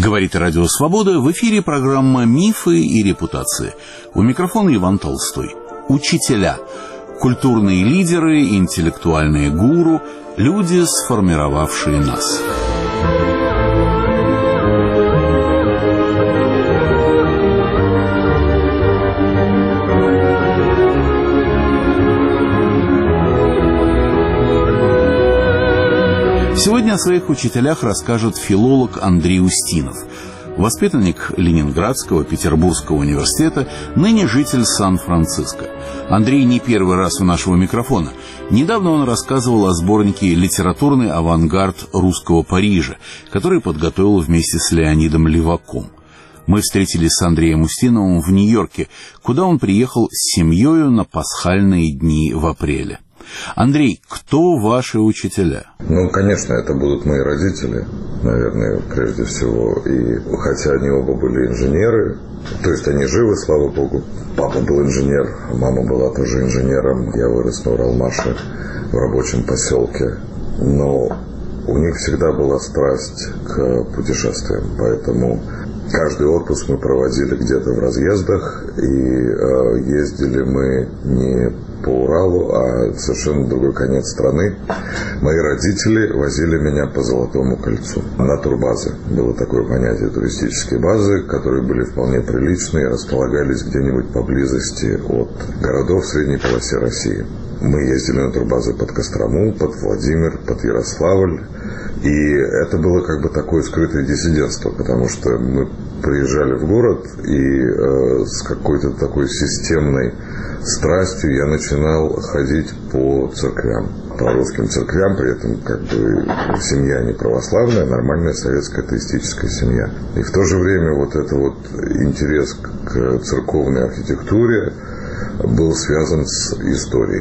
Говорит Радио Свобода, в эфире программа «Мифы и репутации». У микрофона Иван Толстой. Учителя, культурные лидеры, интеллектуальные гуру, люди, сформировавшие нас. Сегодня о своих учителях расскажет филолог Андрей Устинов, воспитанник Ленинградского, Петербургского университета, ныне житель Сан-Франциско. Андрей не первый раз у нашего микрофона. Недавно он рассказывал о сборнике «Литературный авангард русского Парижа», который подготовил вместе с Леонидом Леваком. Мы встретились с Андреем Устиновым в Нью-Йорке, куда он приехал с семьей на пасхальные дни в апреле. Андрей, кто ваши учителя? Конечно, это будут мои родители, наверное, прежде всего. И хотя они оба были инженеры, то есть они живы, слава богу. Папа был инженер, мама была тоже инженером. Я вырос на Уралмаше в рабочем поселке. Но у них всегда была страсть к путешествиям, поэтому каждый отпуск мы проводили где-то в разъездах, и ездили мы не по Уралу, а в совершенно другой конец страны. Мои родители возили меня по Золотому кольцу на турбазы. Было такое понятие туристические базы, которые были вполне приличные, располагались где-нибудь поблизости от городов в средней полосе России. Мы ездили на турбазы под Кострому, под Владимир, под Ярославль. И это было как бы такое скрытое диссидентство, потому что мы приезжали в город, и с какой-то такой системной страстью я начинал ходить по церквям, по русским церквям, при этом как бы семья не православная, нормальная советская атеистическая семья. И в то же время вот этот вот интерес к церковной архитектуре был связан с историей.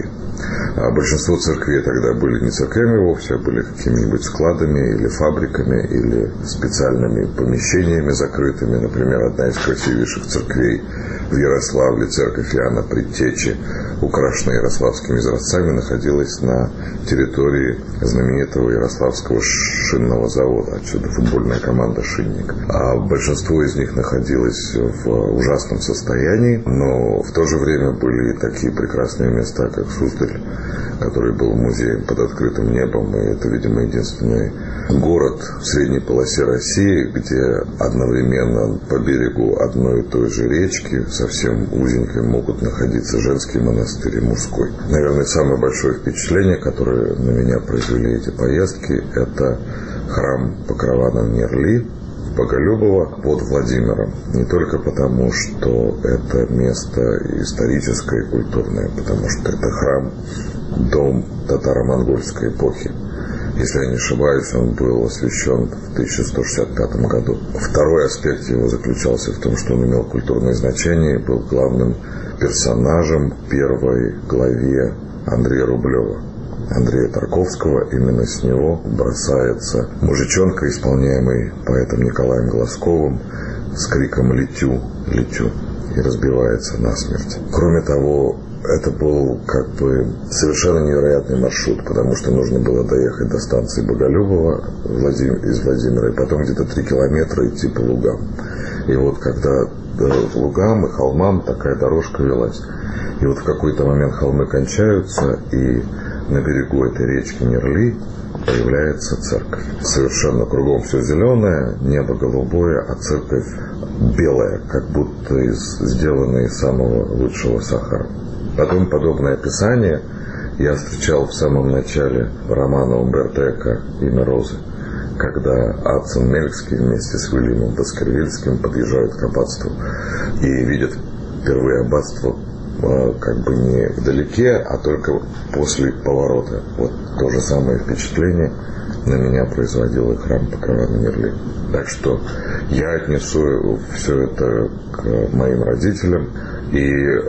А большинство церквей тогда были не церквями вовсе, а были какими-нибудь складами или фабриками, или специальными помещениями закрытыми. Например, одна из красивейших церквей в Ярославле, церковь Иоанна Предтечи, украшенная ярославскими изразцами, находилась на территории знаменитого Ярославского шинного завода. Отсюда футбольная команда «Шинник». А большинство из них находилось в ужасном состоянии, но в то же время были такие прекрасные места, как Суздаль, который был музеем под открытым небом, и это, видимо, единственный город в средней полосе России, где одновременно по берегу одной и той же речки, совсем узенькой, могут находиться женский монастырь и мужской. Наверное, самое большое впечатление, которое на меня произвели эти поездки, это храм Покрова на Нерли, Боголюбова под Владимиром. Не только потому, что это место историческое и культурное, потому что это храм, дом татаро-монгольской эпохи. Если я не ошибаюсь, он был освящен в 1165 году. Второй аспект его заключался в том, что он имел культурное значение и был главным персонажем первой главе Андрея Рублева, Андрея Тарковского. Именно с него бросается мужичонка, исполняемый поэтом Николаем Глазковым, с криком «Летю, летю!» и разбивается насмерть. Кроме того, это был как бы совершенно невероятный маршрут, потому что нужно было доехать до станции Боголюбова из Владимира, и потом где-то 3 километра идти по лугам. И вот когда по лугам и холмам такая дорожка велась. И вот в какой-то момент холмы кончаются, и на берегу этой речки Нерли появляется церковь. Совершенно кругом все зеленое, небо голубое, а церковь белая, как будто сделанная из самого лучшего сахара. Потом подобное описание я встречал в самом начале романа Умберто Эко «Имя Розы», когда Адсон Мельгский вместе с Уильямом Баскервильским подъезжают к аббатству и видят впервые аббатство как бы не вдалеке, а только после поворота. Вот то же самое впечатление на меня производил и храм Покрова на Нерли. Так что я отнесу все это к моим родителям. И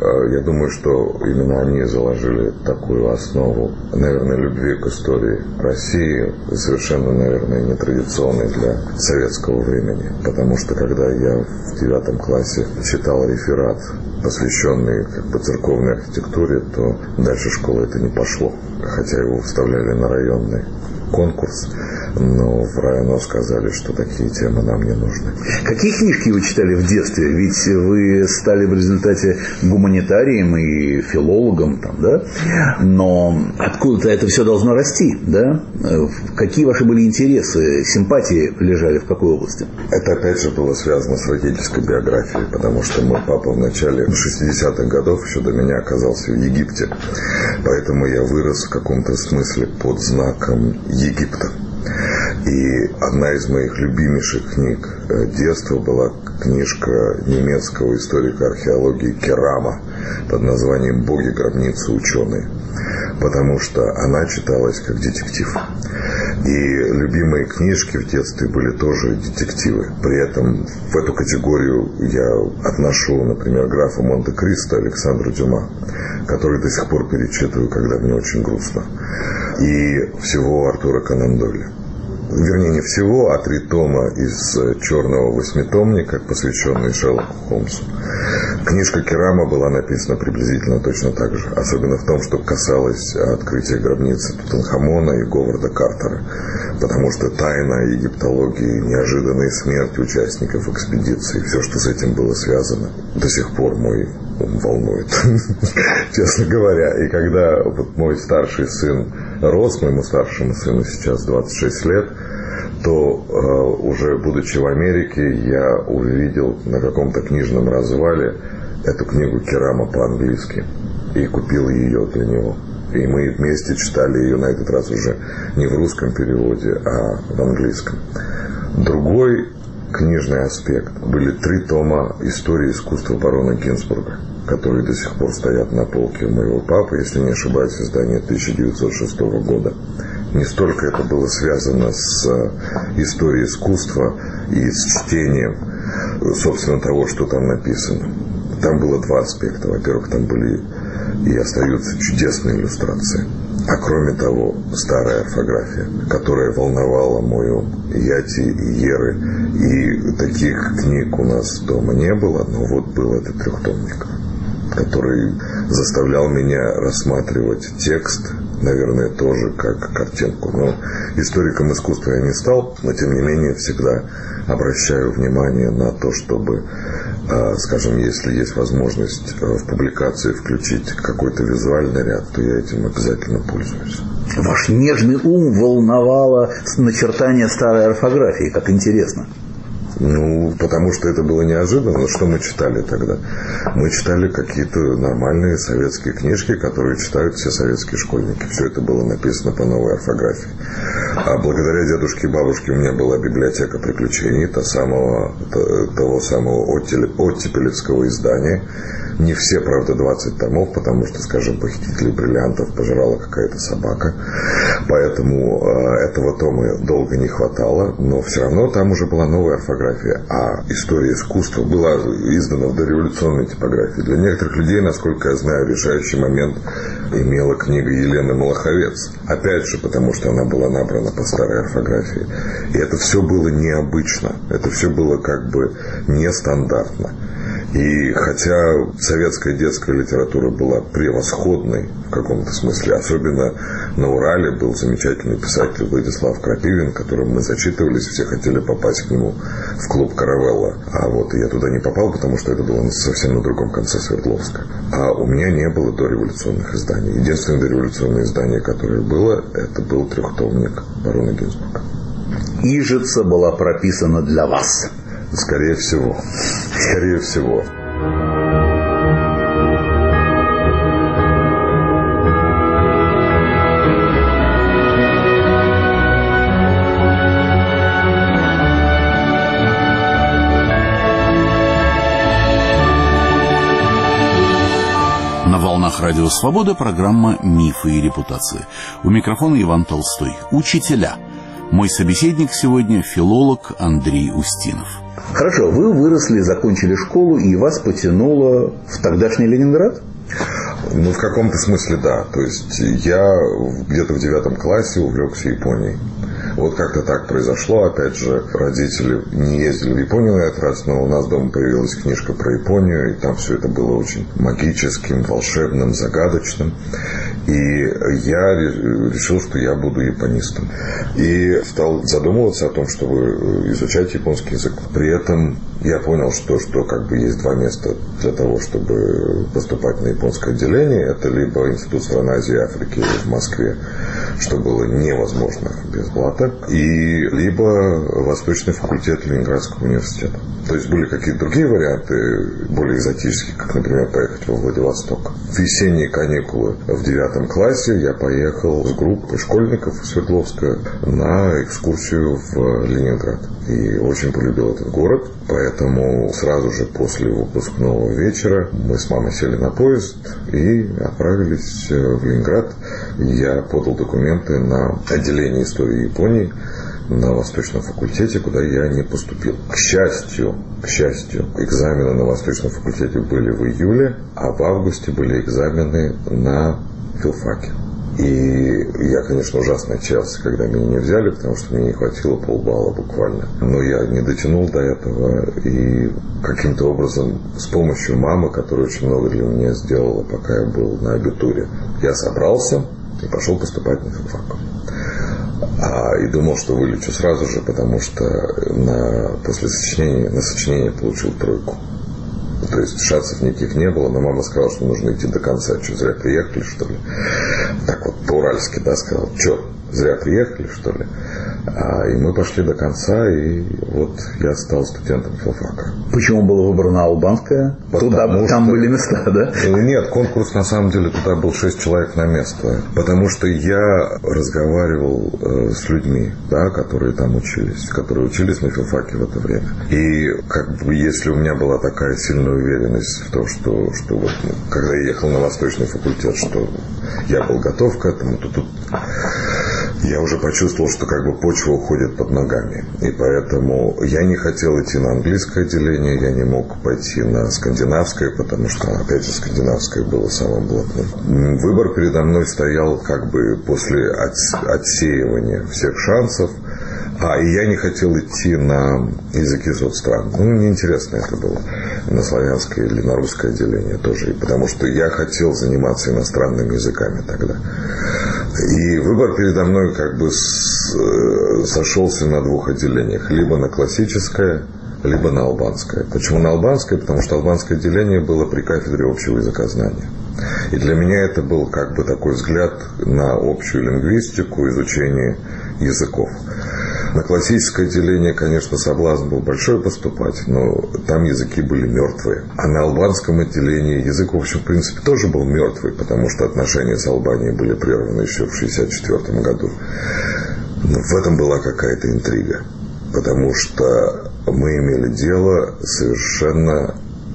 я думаю, что именно они заложили такую основу, наверное, любви к истории России, совершенно, наверное, нетрадиционной для советского времени. Потому что когда я в 9 классе читал реферат, посвященный как бы церковной архитектуре, то дальше школы это не пошло, хотя его вставляли на районные. конкурс, но в РАИНО сказали, что такие темы нам не нужны. Какие книжки вы читали в детстве? Ведь вы стали в результате гуманитарием и филологом, там, да? Но откуда-то это все должно расти, да? Какие ваши были интересы, симпатии лежали в какой области? Это опять же было связано с родительской биографией, потому что мой папа в начале 60-х годов, еще до меня, оказался в Египте. Поэтому я вырос в каком-то смысле под знаком Египта. И одна из моих любимейших книг детства была книжка немецкого историка археологии Керама под названием «Боги, гробницы, ученые», потому что она читалась как детектив. И любимые книжки в детстве были тоже детективы. При этом в эту категорию я отношу, например, «Графа Монте-Кристо» Александра Дюма, который до сих пор перечитываю, когда мне очень грустно. И всего Артура Конан Дойля. Вернее, не всего, а 3 тома из черного 8-томника, посвященные Шерлоку Холмсу. Книжка Керама была написана приблизительно точно так же. Особенно в том, что касалось открытия гробницы Тутанхамона и Говарда Картера. Потому что тайна египтологии, неожиданные смерти участников экспедиции, все, что с этим было связано, до сих пор мой ум волнует, честно говоря. И когда вот мой старший сын рос, моему старшему сыну сейчас 26 лет, то уже будучи в Америке, я увидел на каком-то книжном развале эту книгу Керама по-английски и купил ее для него. И мы вместе читали ее на этот раз уже не в русском переводе, а в английском. Другой книжный аспект были 3 тома истории искусства барона Гинзбурга, которые до сих пор стоят на полке у моего папы, если не ошибаюсь, издание 1906 года. Не столько это было связано с историей искусства и с чтением, собственно, того, что там написано. Там было 2 аспекта. Во-первых, там были и остаются чудесные иллюстрации. А кроме того, старая орфография, которая волновала мой ум, Яти и Еры. И таких книг у нас дома не было, но вот был этот 3-томник, который заставлял меня рассматривать текст, наверное, тоже как картинку. Но историком искусства я не стал, но тем не менее всегда обращаю внимание на то, чтобы, скажем, если есть возможность в публикации включить какой-то визуальный ряд, то я этим обязательно пользуюсь. Ваш нежный ум волновало начертание старой орфографии, как интересно. Ну, потому что это было неожиданно. Что мы читали тогда? Мы читали какие-то нормальные советские книжки, которые читают все советские школьники. Все это было написано по новой орфографии. А благодаря дедушке и бабушке у меня была библиотека приключений, того самого оттепелевского издания. Не все, правда, 20 томов, потому что, скажем, «Похитителей бриллиантов» пожирала какая-то собака. Поэтому этого тома долго не хватало. Но все равно там уже была новая орфография. А история искусства была издана в дореволюционной типографии. Для некоторых людей, насколько я знаю, решающий момент имела книга Елены Малаховец. Опять же, потому что она была набрана по старой орфографии. И это все было необычно. Это все было как бы нестандартно. И хотя советская детская литература была превосходной в каком-то смысле, особенно на Урале был замечательный писатель Владислав Крапивин, которым мы зачитывались, все хотели попасть к нему в клуб «Каравелла». А вот я туда не попал, потому что это было совсем на другом конце Свердловска. А у меня не было дореволюционных изданий. Единственное дореволюционное издание, которое было, это был 3-томник барона Гинзбурга. Ижица была прописана для вас. Скорее всего. Скорее всего. На волнах Радио Свобода программа «Мифы и репутации». У микрофона Иван Толстой. Учителя. Мой собеседник сегодня филолог Андрей Устинов. Хорошо, вы выросли, закончили школу, и вас потянуло в тогдашний Ленинград? Ну, в каком-то смысле, да. То есть я где-то в 9 классе увлекся Японией. Вот как-то так произошло. Опять же, родители не ездили в Японию на этот раз, но у нас дома появилась книжка про Японию, и там все это было очень магическим, волшебным, загадочным. И я решил, что я буду японистом. И стал задумываться о том, чтобы изучать японский язык. При этом я понял, что как бы есть два места для того, чтобы поступать на японское отделение. Это либо Институт стран Азии и Африки в Москве, что было невозможно без блата, и либо Восточный факультет Ленинградского университета. То есть были какие-то другие варианты, более экзотические, как, например, поехать во Владивосток. В весенние каникулы в 9 классе я поехал с группой школьников Свердловска на экскурсию в Ленинград. И очень полюбил этот город, поэтому сразу же после выпускного вечера мы с мамой сели на поезд и отправились в Ленинград. Я подал документы на отделение истории Японии на Восточном факультете, куда я не поступил. К счастью, экзамены на Восточном факультете были в июле, а в августе были экзамены на филфаке. И я, конечно, ужасно отчаялся, когда меня не взяли, потому что мне не хватило полбалла буквально. Но я не дотянул до этого, и каким-то образом с помощью мамы, которая очень много для меня сделала, пока я был на абитуре, я собрался и пошел поступать на филфак. И думал, что вылечу сразу же, потому что после сочинения получил 3. То есть шансов никаких не было, но мама сказала, что нужно идти до конца. Что, зря приехали, что ли? Так вот, по-уральски, да, сказал, что, зря приехали, что ли? И мы пошли до конца, и вот я стал студентом филфака. Почему было выбрано албанское? Там были места, да? Нет, конкурс на самом деле туда был 6 человек на место. Потому что я разговаривал с людьми, да, которые там учились, которые учились на филфаке в это время. И как бы если у меня была такая сильная уверенность в том, что вот, когда я ехал на Восточный факультет, что я был готов к этому, то тут я уже почувствовал, что как бы почва уходит под ногами. И поэтому я не хотел идти на английское отделение, я не мог пойти на скандинавское, потому что, опять же, скандинавское было самым блатным. Выбор передо мной стоял как бы после отсеивания всех шансов. И я не хотел идти на языки соцстран. Неинтересно это было. На славянское или на русское отделение тоже. Потому что я хотел заниматься иностранными языками тогда. И выбор передо мной как бы сошелся на 2 отделениях. Либо на классическое, либо на албанское. Почему на албанское? Потому что албанское отделение было при кафедре общего языкознания. И для меня это был как бы такой взгляд на общую лингвистику, изучение языков. На классическое отделение, конечно, соблазн был большой поступать, но там языки были мертвые. А на албанском отделении язык, в общем, в принципе, тоже был мертвый, потому что отношения с Албанией были прерваны еще в 1964 году. Но в этом была какая-то интрига, потому что мы имели дело совершенно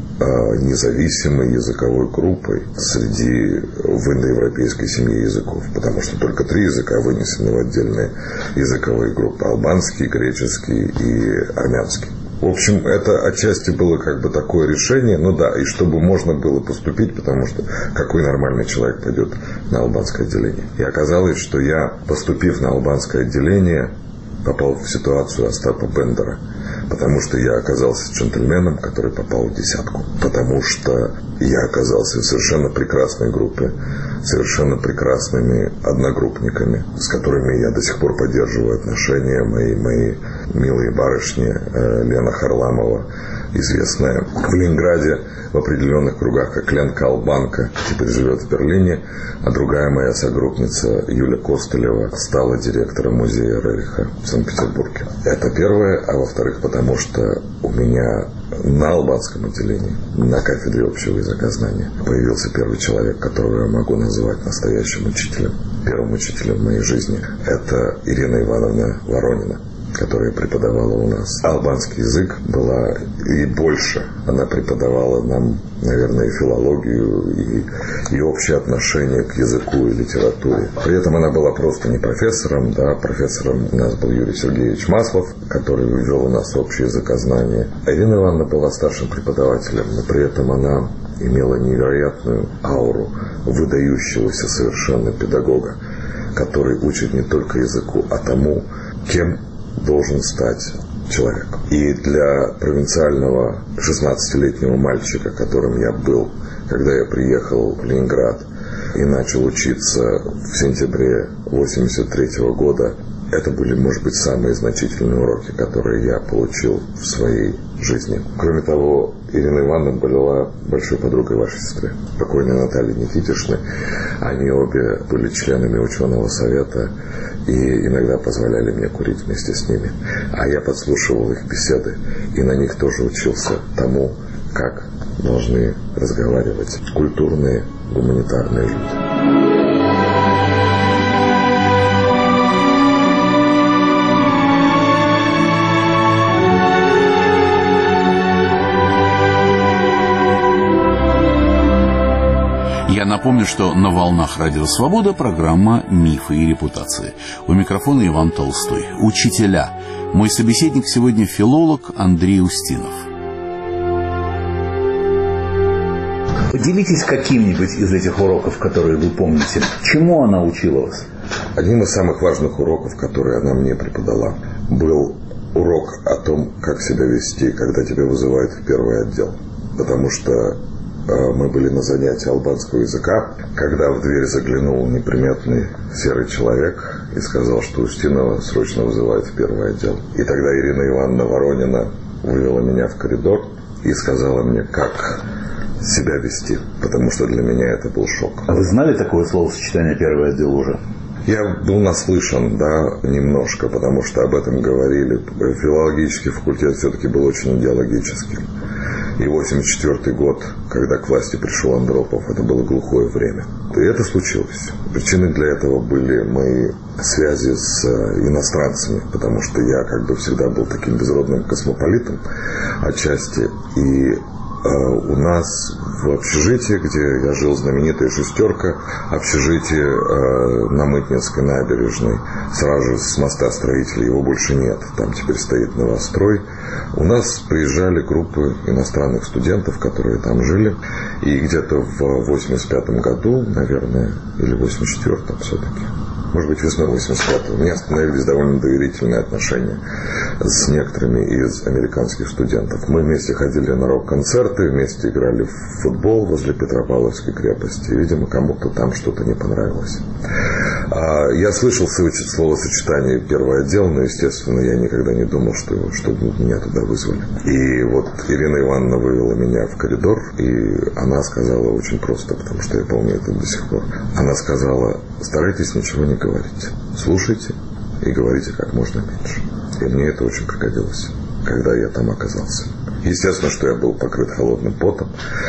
независимой языковой группой среди в индоевропейской семье языков, потому что только 3 языка вынесены в отдельные языковые группы: албанский, греческий и армянский. В общем, это отчасти было как бы такое решение, и чтобы можно было поступить, потому что какой нормальный человек пойдет на албанское отделение. И оказалось, что я, поступив на албанское отделение, попал в ситуацию Остапа Бендера, потому что я оказался джентльменом, который попал в 10, потому что я оказался в совершенно прекрасной группе, совершенно прекрасными одногруппниками, с которыми я до сих пор поддерживаю отношения. Мои милые барышни Лена Харламова, известная в Ленинграде в определенных кругах как Ленка Албанка, теперь живет в Берлине, а другая моя согруппница Юля Костылева стала директором музея Рериха в Санкт-Петербурге. Это первое, а во-вторых, потому что у меня на албанском отделении, на кафедре общего языкознания, появился первый человек, которого я могу называть настоящим учителем, первым учителем в моей жизни. Это Ирина Ивановна Воронина, которая преподавала у нас албанский язык, была и больше. Она преподавала нам, наверное, филологию и общее отношение к языку и литературе. При этом она была просто не профессором, да, профессором у нас был Юрий Сергеевич Маслов, который ввел у нас общее языкознание. Ирина Ивановна была старшим преподавателем, но при этом она имела невероятную ауру выдающегося совершенно педагога, который учит не только языку, а тому, кем должен стать человек. И для провинциального 16-летнего мальчика, которым я был, когда я приехал в Ленинград, и начал учиться в сентябре 1983 года. Это были, может быть, самые значительные уроки, которые я получил в своей жизни. Кроме того, Ирина Ивановна была большой подругой вашей сестры, покойной Натальи Никитишны. Они обе были членами ученого совета и иногда позволяли мне курить вместе с ними. А я подслушивал их беседы и на них тоже учился тому, как должны разговаривать культурные, гуманитарные люди. Я напомню, что на волнах Радио Свобода программа «Мифы и репутации». У микрофона Иван Толстой. Учителя. Мой собеседник сегодня филолог Андрей Устинов. Поделитесь каким-нибудь из этих уроков, которые вы помните. Чему она учила вас? Одним из самых важных уроков, которые она мне преподала, был урок о том, как себя вести, когда тебя вызывают в первый отдел. Потому что мы были на занятии албанского языка, когда в дверь заглянул неприметный серый человек и сказал, что Устинова срочно вызывают в первый отдел. И тогда Ирина Ивановна Воронина вывела меня в коридор и сказала мне, как себя вести, потому что для меня это был шок. А вы знали такое словосочетание «первый отдел» уже? Я был наслышан, да, немножко, потому что об этом говорили. Филологический факультет все-таки был очень идеологическим. И 1984 год, когда к власти пришел Андропов, это было глухое время. И это случилось. Причиной для этого были мои связи с иностранцами, потому что я как бы всегда был таким безродным космополитом отчасти. И у нас в общежитии, где я жил, знаменитая «шестерка», общежитие на Мытнинской набережной, сразу же с моста строителей, его больше нет, там теперь стоит новострой. У нас приезжали группы иностранных студентов, которые там жили, и где-то в 1985 году, наверное, или в 1984 все-таки, может быть, весной 1985-го, у меня становились довольно доверительные отношения с некоторыми из американских студентов. Мы вместе ходили на рок-концерты, вместе играли в футбол возле Петропавловской крепости. И, видимо, кому-то там что-то не понравилось. Я слышал словосочетание «первый отдел», но, естественно, я никогда не думал, что меня туда вызвали. И вот Ирина Ивановна вывела меня в коридор, и она сказала очень просто, потому что я помню это до сих пор. Она сказала: старайтесь ничего не говорить. Слушайте и говорите как можно меньше. И мне это очень пригодилось, когда я там оказался. Естественно, что я был покрыт холодным потом,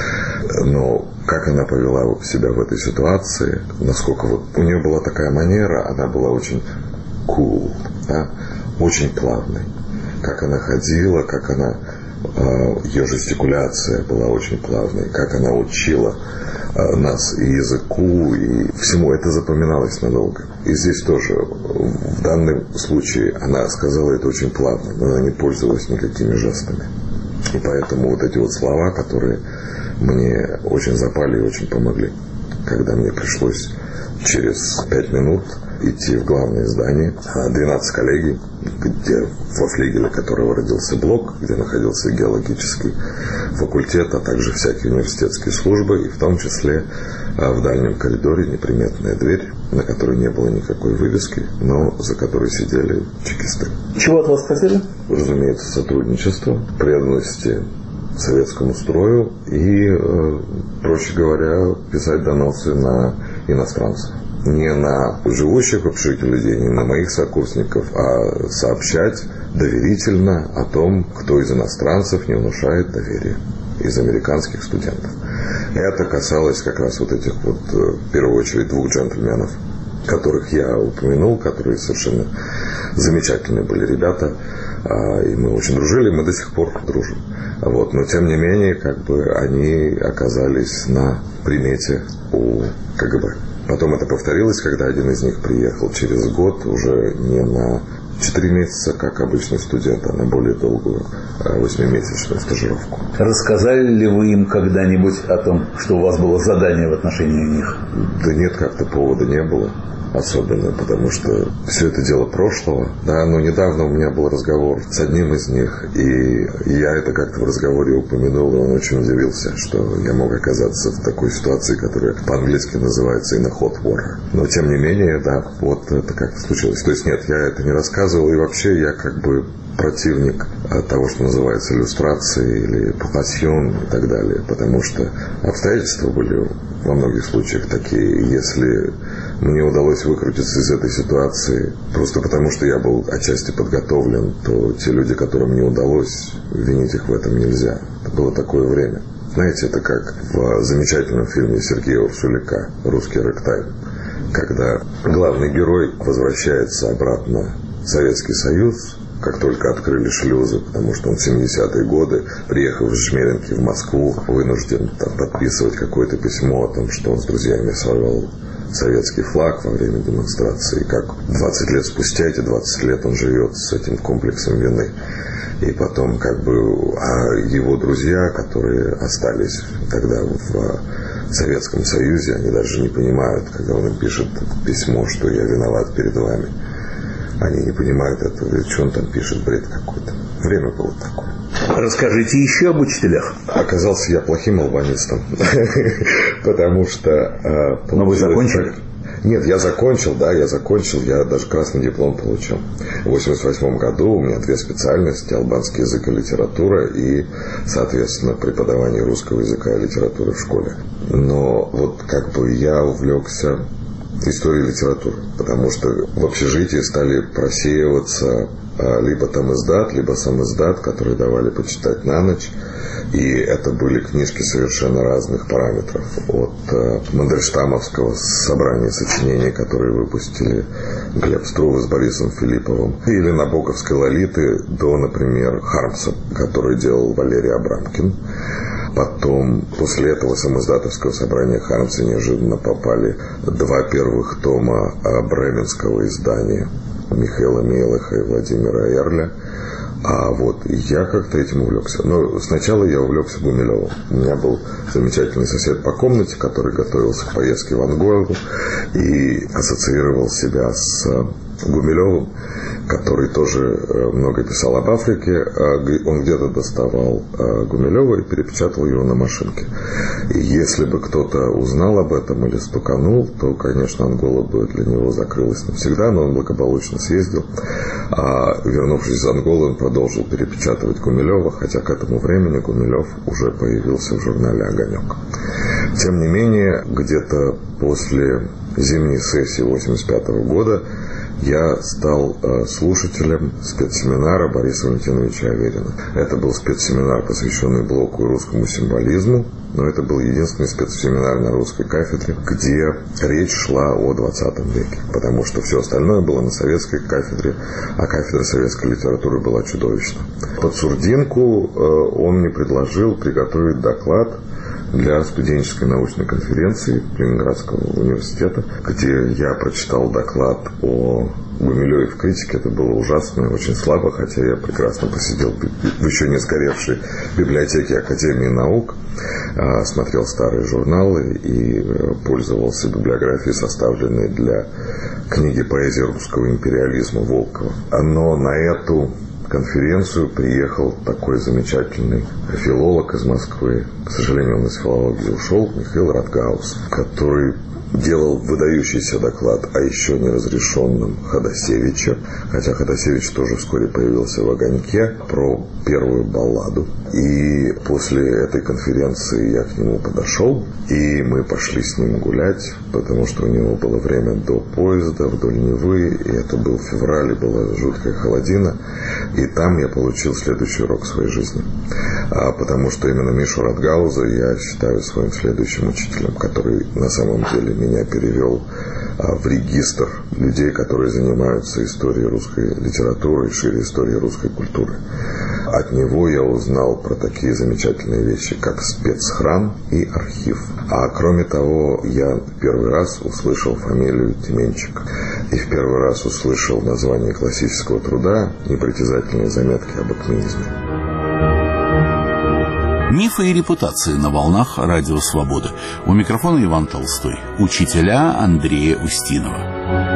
но как она повела себя в этой ситуации, насколько вот у нее была такая манера, она была очень cool, да, очень плавной. Как она ходила, как она, ее жестикуляция была очень плавной, как она учила нас и языку, и всему, это запоминалось надолго. И здесь тоже, в данном случае, она сказала это очень плавно, но она не пользовалась никакими жестами. И поэтому вот эти вот слова, которые мне очень запали и очень помогли, когда мне пришлось через 5 минут идти в главное здание 12 коллегий, где во флигеле которого родился блок, где находился геологический факультет, а также всякие университетские службы, и в том числе в дальнем коридоре неприметная дверь, на которой не было никакой вывески, но за которой сидели чекисты. Чего от вас хотели? Разумеется, сотрудничество, преданности советскому строю и, проще говоря, писать доносы на иностранцев. Не на живущих в общежитии людей, не на моих сокурсников, а сообщать доверительно о том, кто из иностранцев не внушает доверия, из американских студентов. Это касалось как раз вот этих вот, в первую очередь, 2 джентльменов, которых я упомянул, которые совершенно замечательные были ребята, и мы очень дружили, мы до сих пор дружим. Вот. Но, тем не менее, как бы они оказались на примете у КГБ. Потом это повторилось, когда один из них приехал через год, уже не на 4 месяца, как обычный студент, а на более долгую 8-месячную стажировку. Рассказали ли вы им когда-нибудь о том, что у вас было задание в отношении них? Да нет, как-то повода не было. особенно, потому что все это дело прошлого. Да, но недавно у меня был разговор с одним из них, и я это как-то в разговоре упомянул, и он очень удивился, что я мог оказаться в такой ситуации, которая по-английски называется in a hot water. Но тем не менее, да, вот это как-то случилось. То есть нет, я это не рассказывал, и вообще я как бы противник того, что называется иллюстрацией или пассион и так далее, потому что обстоятельства были во многих случаях такие. Если мне удалось выкрутиться из этой ситуации просто потому, что я был отчасти подготовлен, то те люди, которым не удалось, винить их в этом нельзя. Это было такое время. Знаете, это как в замечательном фильме Сергея Урсуляка «Русский рэктайм», когда главный герой возвращается обратно в Советский Союз, как только открыли шлюзы, потому что он в 70-е годы, приехав из Жмеринки в Москву, вынужден там подписывать какое-то письмо о том, что он с друзьями сорвал советский флаг во время демонстрации. И как 20 лет спустя, эти 20 лет он живет с этим комплексом вины. И потом как бы его друзья, которые остались тогда в Советском Союзе, они даже не понимают, когда он им пишет письмо, что я виноват перед вами. Они не понимают этого, говорят, что он там пишет, бред какой-то. Время было такое. Расскажите еще об учителях. Оказался я плохим албанистом, потому что... Но вы закончили? Нет, я закончил, я даже красный диплом получил. В 1988 году у меня 2 специальности: албанский язык и литература, и, соответственно, преподавание русского языка и литературы в школе. Но вот как бы я увлекся историей литературы, потому что в общежитии стали просеиваться либо там издат, либо сам издат, которые давали почитать на ночь. И это были книжки совершенно разных параметров. От Мандельштамовского собрания сочинений, которые выпустили Глеб Струве с Борисом Филипповым, или Набоковской Лолиты, до, например, Хармса, который делал Валерий Абрамкин. Потом, после этого самоиздатовского собрания Хармса неожиданно попали 2 первых тома бременского издания Михаила Мелыха и Владимира Эрля. А вот я как-то этим увлекся. Но сначала я увлекся Гумилевым. У меня был замечательный сосед по комнате, который готовился к поездке в Анголу и ассоциировал себя с Гумилевым, который тоже много писал об Африке. Он где-то доставал Гумилева и перепечатал его на машинке. И если бы кто-то узнал об этом или стуканул, то, конечно, Ангола бы для него закрылась навсегда, но он благополучно съездил. А вернувшись из Анголы, он продолжил перепечатывать Гумилева, хотя к этому времени Гумилев уже появился в журнале «Огонек». Тем не менее, где-то после зимней сессии 1985 года я стал слушателем спецсеминара Бориса Валентиновича Аверина. Это был спецсеминар, посвященный блоку и русскому символизму, но это был единственный спецсеминар на русской кафедре, где речь шла о 20 веке, потому что все остальное было на советской кафедре, а кафедра советской литературы была чудовищна. Под сурдинку он мне предложил приготовить доклад для студенческой научной конференции Ленинградского университета, где я прочитал доклад о Гумилеве в критике. Это было ужасно, очень слабо, хотя я прекрасно посидел в еще не сгоревшей библиотеке Академии наук, смотрел старые журналы и пользовался библиографией, составленной для книги «Поэзия русского империализма» Волкова. Но на эту конференцию приехал такой замечательный филолог из Москвы, к сожалению, он из филологии ушел, Михаил Радгаус, который делал выдающийся доклад о еще неразрешенном Ходосевиче, хотя Ходосевич тоже вскоре появился в «Огоньке», про первую балладу. И после этой конференции я к нему подошел, и мы пошли с ним гулять, потому что у него было время до поезда вдоль Невы, и это был февраль, и была жуткая холодина. И там я получил следующий урок своей жизни. Потому что именно Мишу Радгауза я считаю своим следующим учителем, который на самом деле меня перевел в регистр людей, которые занимаются историей русской литературы и шире историей русской культуры. От него я узнал про такие замечательные вещи, как спецхран и архив. А кроме того, я первый раз услышал фамилию Тименчик. И в первый раз услышал название классического труда «Непритязательные заметки об экменизме». Мифы и репутации на волнах Радио Свобода. У микрофона Иван Толстой. Учителя Андрея Устинова.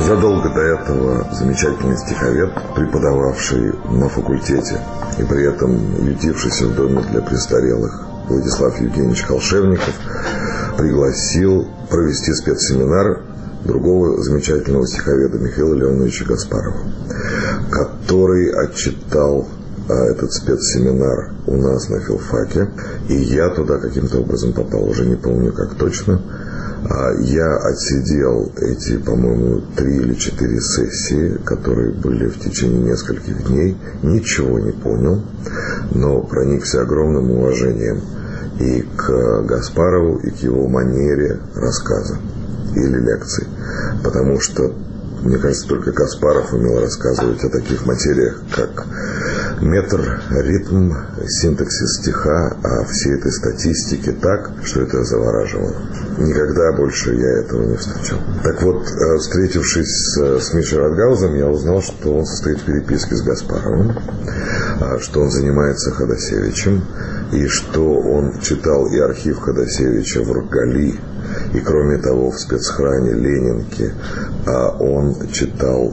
Задолго до этого замечательный стиховед, преподававший на факультете и при этом ютившийся в доме для престарелых, Владислав Евгеньевич Холшевников, пригласил провести спецсеминар другого замечательного стиховеда Михаила Леоновича Гаспарова, который отчитал этот спецсеминар у нас на филфаке, и я туда каким-то образом попал, уже не помню как точно. Я отсидел эти, по-моему, 3 или 4 сессии, которые были в течение нескольких дней, ничего не понял, но проникся огромным уважением и к Гаспарову, и к его манере рассказа или лекций, потому что, мне кажется, только Гаспаров умел рассказывать о таких материях, как метр, ритм, синтаксис стиха, о всей этой статистике так, что это завораживало. Никогда больше я этого не встречал. Так вот, встретившись с Мишей Радгаузом, я узнал, что он состоит в переписке с Гаспаровым, что он занимается Ходосевичем, и что он читал и архив Ходосевича в Ргали, и кроме того в спецхране Ленинки он читал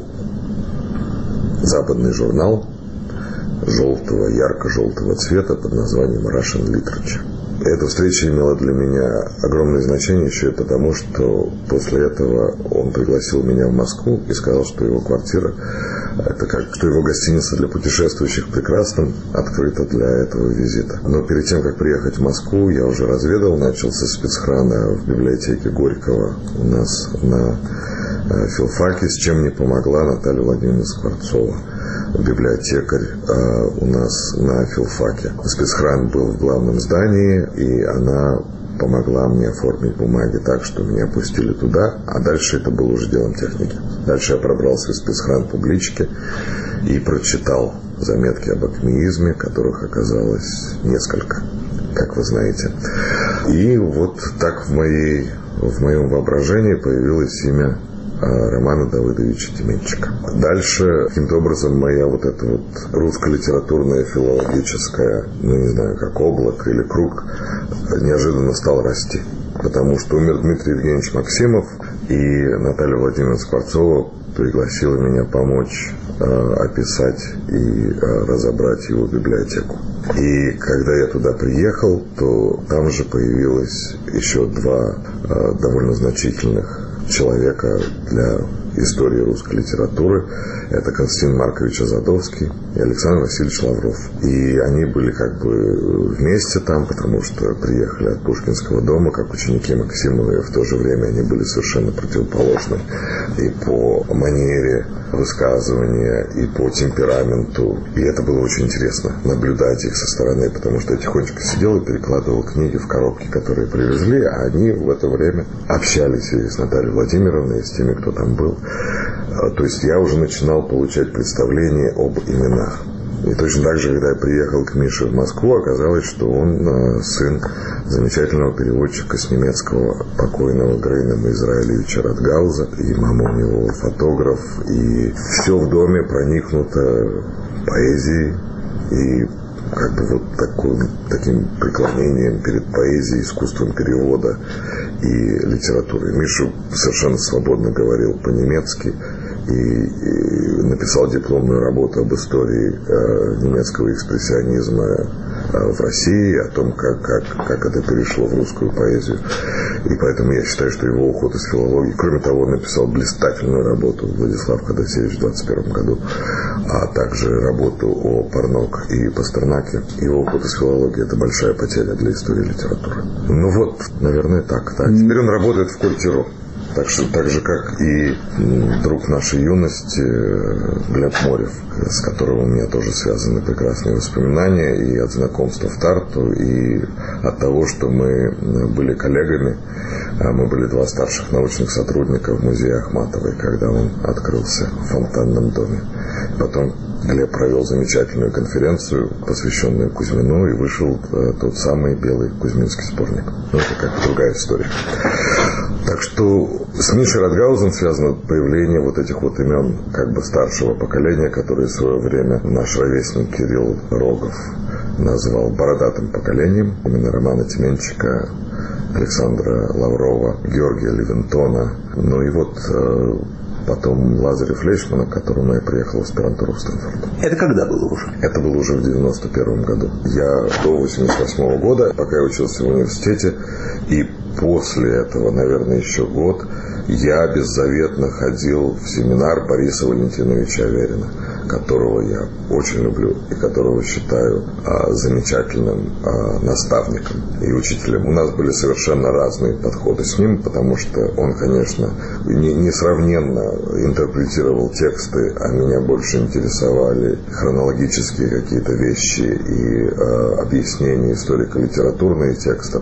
западный журнал желтого, ярко-желтого цвета под названием Russian Literature. Эта встреча имела для меня огромное значение еще и потому, что после этого он пригласил меня в Москву и сказал, что его квартира, что его гостиница для путешествующих прекрасно открыта для этого визита. Но перед тем, как приехать в Москву, я уже разведал, начал со спецхрана в библиотеке Горького у нас на филфаке, с чем мне помогла Наталья Владимировна Скворцова, библиотекарь у нас на филфаке. Спецхран был в главном здании, и она помогла мне оформить бумаги так, что меня пустили туда, а дальше это было уже делом техники. Дальше я пробрался в спецхран публички и прочитал заметки об акмеизме, которых оказалось несколько, как вы знаете. И вот так в моем воображении появилось имя Романа Давыдовича Тименчика. Дальше, каким-то образом, моя вот эта вот русско-литературная филологическая, не знаю, как облако или круг, неожиданно стал расти. Потому что умер Дмитрий Евгеньевич Максимов, и Наталья Владимировна Скворцова пригласила меня помочь описать и разобрать его библиотеку. И когда я туда приехал, то там же появилось еще 2 довольно значительных человека для истории русской литературы. Это Константин Маркович Азадовский и Александр Васильевич Лавров. И они были как бы вместе там, потому что приехали от Пушкинского дома, как ученики Максимова, и в то же время они были совершенно противоположны и по манере высказывания, и по темпераменту. И это было очень интересно, наблюдать их со стороны, потому что я тихонечко сидел и перекладывал книги в коробки, которые привезли, а они в это время общались и с Натальей Владимировной, и с теми, кто там был. То есть я уже начинал получать представление об именах. И точно так же, когда я приехал к Мише в Москву, оказалось, что он сын замечательного переводчика с немецкого покойного Грейнема Израилевича Радгауза, и мама у него фотограф, и все в доме проникнуто поэзией и как бы вот таким преклонением перед поэзией, искусством перевода и литературой. Миша совершенно свободно говорил по-немецки и написал дипломную работу об истории немецкого экспрессионизма в России, о том, как это перешло в русскую поэзию. И поэтому я считаю, что его уход из филологии, кроме того, он написал блистательную работу Владислав Ходосевич в 1921 году, а также работу о Парнок и Пастернаке. Его уход из филологии – это большая потеря для истории литературы. Ну вот, наверное, так. Теперь он работает в Культуру. Так же, как и друг нашей юности Глеб Морев, с которым у меня тоже связаны прекрасные воспоминания и от знакомства в Тарту, и от того, что мы были коллегами. Мы были 2 старших научных сотрудника в музее Ахматовой, когда он открылся в Фонтанном доме. Потом Глеб провел замечательную конференцию, посвященную Кузьмину, и вышел тот самый белый кузьминский сборник. Но это как другая история. Так что с Мишей Радгаузом связано появление вот этих вот имен как бы старшего поколения, которые в свое время наш ровесник Кирилл Рогов назвал бородатым поколением. Именно Романа Тименчика Александра Лаврова, Георгия Левинтона. Ну и вот потом Лазаря Флейшмана, к которому я приехал в аспирантуру в Стэнфорд. Это когда было уже? Это было уже в 91 году. Я до 88 года, пока я учился в университете, и после этого, наверное, еще год, я беззаветно ходил в семинар Бориса Валентиновича Аверина, которого я очень люблю и которого считаю замечательным наставником и учителем. У нас были совершенно разные подходы с ним, потому что он, конечно, несравненно интерпретировал тексты, а меня больше интересовали хронологические какие-то вещи и объяснения историко-литературные текстов.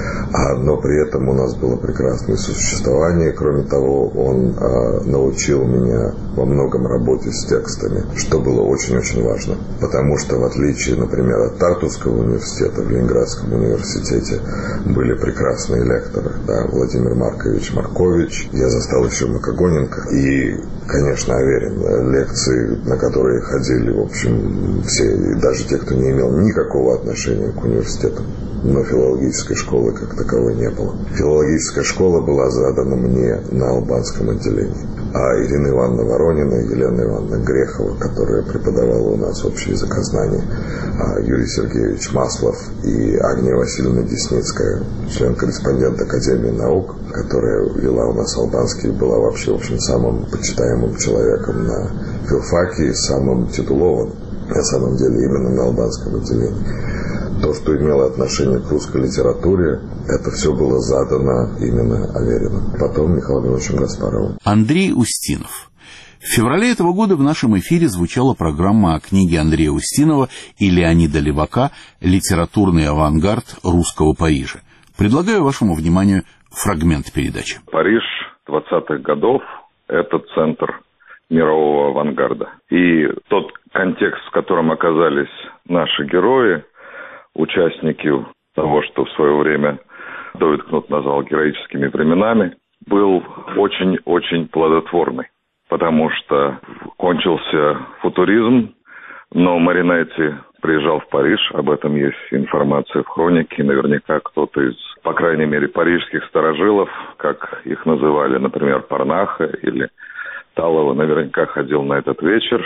Но при этом у нас было прекрасное сосуществование. Кроме того, он научил меня во многом работе с текстами, что было очень-очень важно. Потому что, в отличие, например, от Тартусского университета, в Ленинградском университете были прекрасные лекторы. Да, Владимир Маркович Маркович, я застал еще Макогоненко и, конечно, Аверин. Лекции, на которые ходили, в общем, все, даже те, кто не имел никакого отношения к университету. Но филологической школы как таковой не было. Филологическая школа была задана мне на албанском отделении. А Ирина Ивановна Воронина, Елена Ивановна Грехова, которая преподавала у нас общеязыкознание, Юрий Сергеевич Маслов и Агния Васильевна Десницкая, член-корреспондент Академии наук, которая вела у нас албанский, была вообще, в общем, самым почитаемым человеком на филфаке и самым титулованным, на самом деле, именно на албанском отделении. То, что имело отношение к русской литературе, это все было задано именно Авериным. Потом Михаилом Ивановичем Гаспаровым. Андрей Устинов. В феврале этого года в нашем эфире звучала программа о книге Андрея Устинова и Леонида Левака «Литературный авангард русского Парижа». Предлагаю вашему вниманию фрагмент передачи. Париж 20-х годов – это центр мирового авангарда. И тот контекст, в котором оказались наши герои, участники того, что в свое время Давид Кнут назвал героическими временами, был очень-очень плодотворный. Потому что кончился футуризм, но Маринетти приезжал в Париж, об этом есть информация в хронике, и наверняка кто-то из, по крайней мере, парижских старожилов, как их называли, например, Парнаха или Талова, наверняка ходил на этот вечер,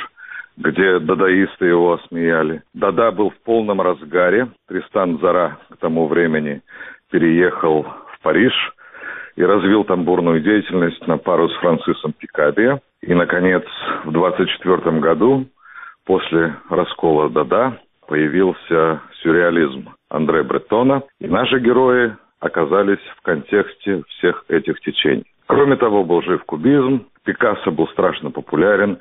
где дадаисты его осмеяли. Дада был в полном разгаре. Тристан Зара к тому времени переехал в Париж и развил там бурную деятельность на пару с Франсисом Пикабия. И, наконец, в 1924 году, после раскола Дада, появился сюрреализм Андре Бретона. И наши герои оказались в контексте всех этих течений. Кроме того, был жив кубизм, Пикассо был страшно популярен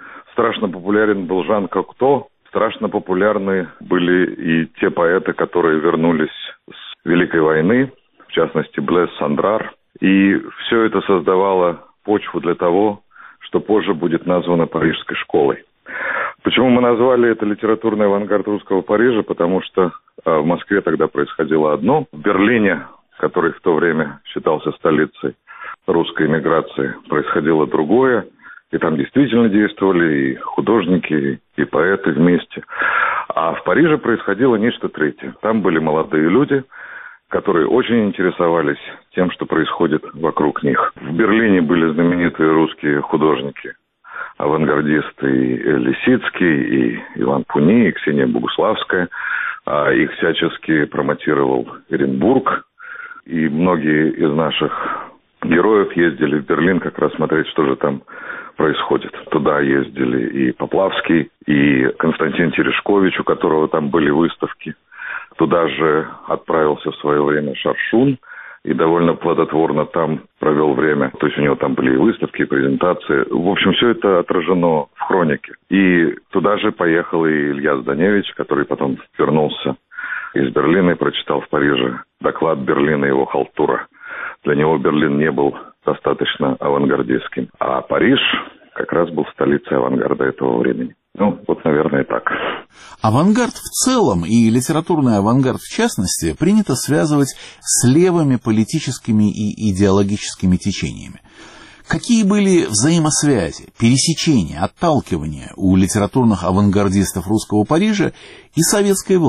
был Жан Кокто, страшно популярны были и те поэты, которые вернулись с Великой войны, в частности Блэс Сандрар. И все это создавало почву для того, что позже будет названо Парижской школой. Почему мы назвали это литературный авангард русского Парижа? Потому что в Москве тогда происходило одно, в Берлине, который в то время считался столицей русской эмиграции, происходило другое. И там действительно действовали и художники, и поэты вместе. А в Париже происходило нечто третье. Там были молодые люди, которые очень интересовались тем, что происходит вокруг них. В Берлине были знаменитые русские художники, авангардисты и Лисицкий, и Иван Пуни, и Ксения Богуславская. Их всячески промотировал Эренбург. И многие из наших героев ездили в Берлин как раз смотреть, что же там происходит. Туда ездили и Поплавский, и Константин Терешкович, у которого там были выставки. Туда же отправился в свое время Шаршун и довольно плодотворно там провел время. То есть у него там были и выставки, и презентации. В общем, все это отражено в хронике. И туда же поехал и Илья Зданевич, который потом вернулся из Берлина и прочитал в Париже доклад Берлина и его халтура. Для него Берлин не был достаточно авангардистским. А Париж как раз был столицей авангарда этого времени. Ну, вот, наверное, так. Авангард в целом и литературный авангард в частности принято связывать с левыми политическими и идеологическими течениями. Какие были взаимосвязи, пересечения, отталкивания у литературных авангардистов русского Парижа и советской власти?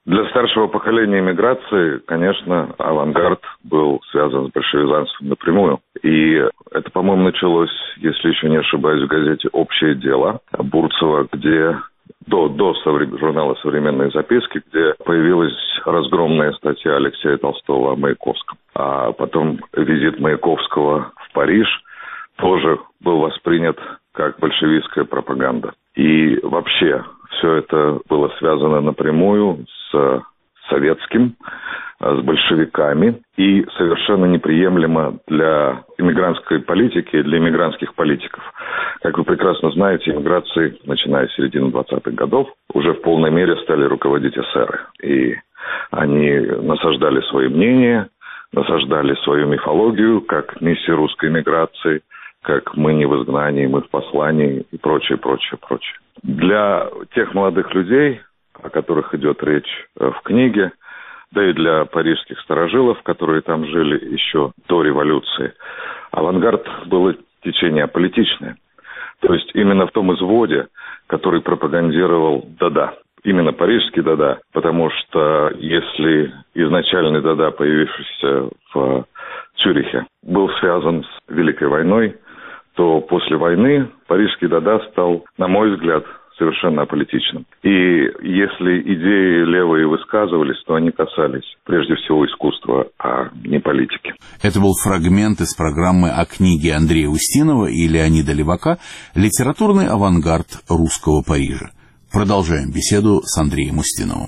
Для старшего поколения эмиграции, конечно, авангард был связан с большевизанством напрямую. И это, по-моему, началось, если еще не ошибаюсь, в газете «Общее дело» Бурцева, где до журнала «Современные записки», где появилась разгромная статья Алексея Толстого о Маяковском. А потом визит Маяковского в Париж тоже был воспринят как большевистская пропаганда. И вообще все это было связано напрямую с советским, с большевиками, и совершенно неприемлемо для иммигрантской политики, для иммигрантских политиков. Как вы прекрасно знаете, иммиграцией, начиная с середины 20-х годов, уже в полной мере стали руководить эсеры. И они насаждали свои мнения, насаждали свою мифологию, как миссия русской иммиграции, как мы не в изгнании, мы в послании и прочее, прочее, прочее. Для тех молодых людей, о которых идет речь в книге, да и для парижских старожилов, которые там жили еще до революции, авангард было течение аполитичное. То есть именно в том изводе, который пропагандировал Дада. Именно парижский Дада, потому что если изначальный Дада, появившийся в Цюрихе, был связан с Великой войной, то после войны парижский Дада стал, на мой взгляд, совершенно аполитичным. И если идеи левые высказывались, то они касались прежде всего искусства, а не политики. Это был фрагмент из программы о книге Андрея Устинова и Леонида Левака «Литературный авангард русского Парижа». Продолжаем беседу с Андреем Устиновым.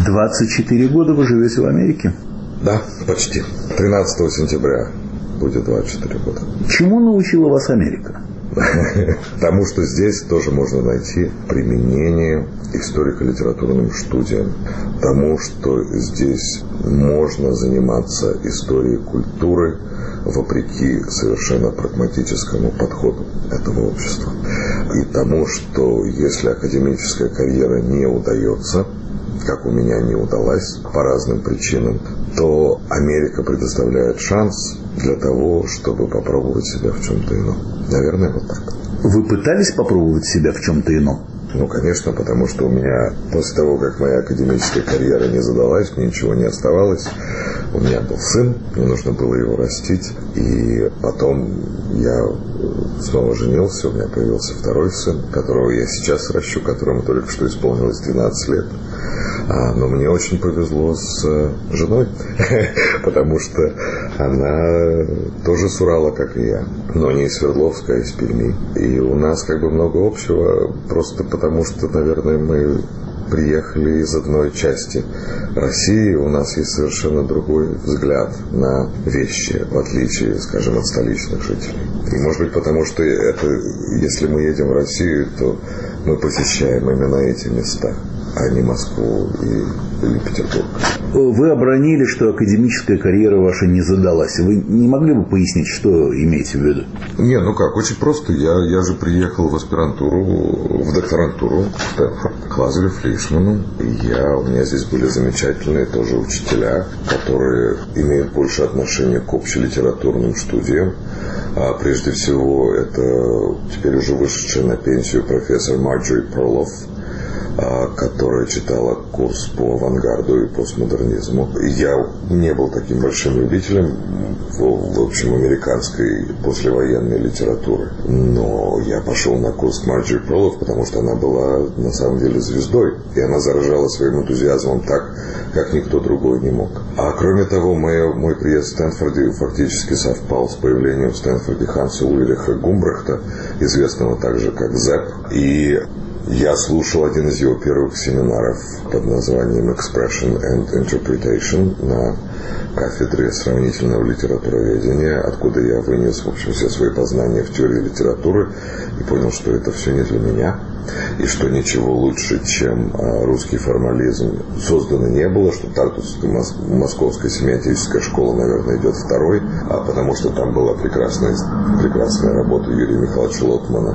24 года вы живете в Америке? Да, почти. 13 сентября будет 24 года. Чему научила вас Америка? Тому, что здесь тоже можно найти применение историко-литературным студиям. Тому, что здесь можно заниматься историей культуры вопреки совершенно прагматическому подходу этого общества. И тому, что если академическая карьера не удается, как у меня не удалась по разным причинам, то Америка предоставляет шанс для того, чтобы попробовать себя в чем-то ином. Наверное, вот так. Вы пытались попробовать себя в чем-то ином? Ну, конечно, потому что у меня, после того, как моя академическая карьера не задалась, мне ничего не оставалось. У меня был сын, мне нужно было его растить. И потом я снова женился, у меня появился второй сын, которого я сейчас ращу, которому только что исполнилось 12 лет. Но мне очень повезло с женой, потому что она тоже с Урала, как и я, но не из Свердловска, а из Перми. И у нас как бы много общего, просто потому что, наверное, мы приехали из одной части России, у нас есть совершенно другой взгляд на вещи, в отличие, скажем, от столичных жителей. И, может быть, потому что это, если мы едем в Россию, то мы посещаем именно эти места, а не Москву или Петербург. Вы обронили, что академическая карьера ваша не задалась. Вы не могли бы пояснить, что имеете в виду? Не, ну как, очень просто. Я же приехал в аспирантуру, в докторантуру к Лазарю Флейшману. У меня здесь были замечательные тоже учителя, которые имеют больше отношения к общелитературным студиям. А прежде всего, это теперь уже вышедшая на пенсию профессор Марджори Перлов, которая читала курс по авангарду и постмодернизму. Я не был таким большим любителем, в общем, американской послевоенной литературы. Но я пошел на курс к Марджори Перлов, потому что она была на самом деле звездой. И она заражала своим энтузиазмом так, как никто другой не мог. А кроме того, мой приезд в Стэнфорде фактически совпал с появлением в Стэнфорде Ханса Ульриха Гумбрахта, известного также как Зепп. И я слушал один из его первых семинаров под названием «Expression and Interpretation» на кафедре сравнительного литературоведения, откуда я вынес, в общем, все свои познания в теории литературы и понял, что это все не для меня, и что ничего лучше, чем русский формализм, создано не было, что Тартусская московская семиотическая школа, наверное, идет второй, потому что там была прекрасная работа Юрия Михайловича Лотмана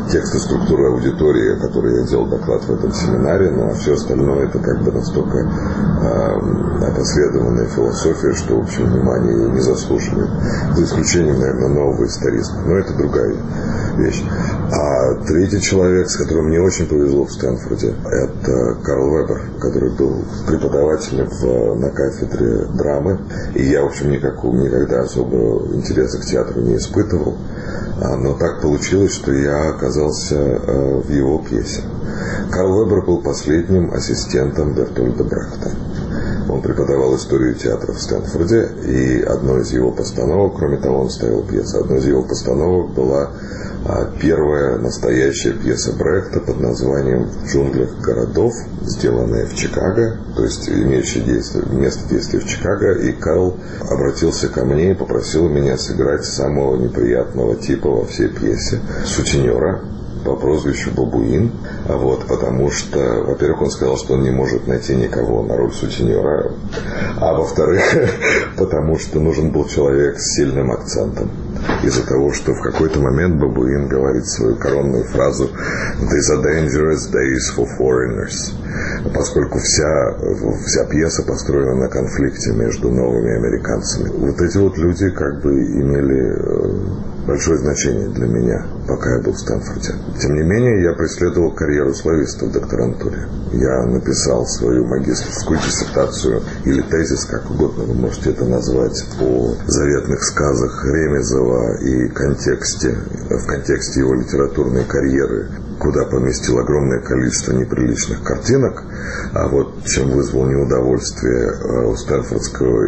текст и структура аудитории, о которой я делал доклад в этом семинаре, но все остальное это как бы настолько опосредованная философия, что, в общем, внимания ее не заслуживает. За исключением, наверное, нового историзма. Но это другая вещь. А третий человек, с которым мне очень повезло в Стэнфорде, это Карл Вебер, который был преподавателем на кафедре драмы. И я, в общем, никогда особо интереса к театру не испытывал. Но так получилось, что я оказался в его пьесе. Карл Вебер был последним ассистентом Бертольда Брехта. Он преподавал историю театра в Стэнфорде, и одной из его постановок, кроме того, он ставил пьесу, одной из его постановок была первая настоящая пьеса Брехта под названием «В джунглях городов», сделанная в Чикаго, то есть имеющая место действия в Чикаго. И Карл обратился ко мне и попросил меня сыграть самого неприятного типа во всей пьесе, сутенера по прозвищу Бабуин. Потому что, во-первых, он сказал, что он не может найти никого на роль сутенера, а во-вторых, потому что нужен был человек с сильным акцентом. Из-за того, что в какой-то момент Бабуин говорит свою коронную фразу «These are dangerous days for foreigners», поскольку вся пьеса построена на конфликте между новыми американцами. Вот эти вот люди как бы имели большое значение для меня, пока я был в Стэнфорде. Тем не менее, я преследовал карьеру слависта в докторантуре. Я написал свою магистерскую диссертацию или тезис, как угодно вы можете это назвать, о заветных сказах Ремезова и в контексте его литературной карьеры, куда поместил огромное количество неприличных картинок, а вот чем вызвал неудовольствие у Стэнфордского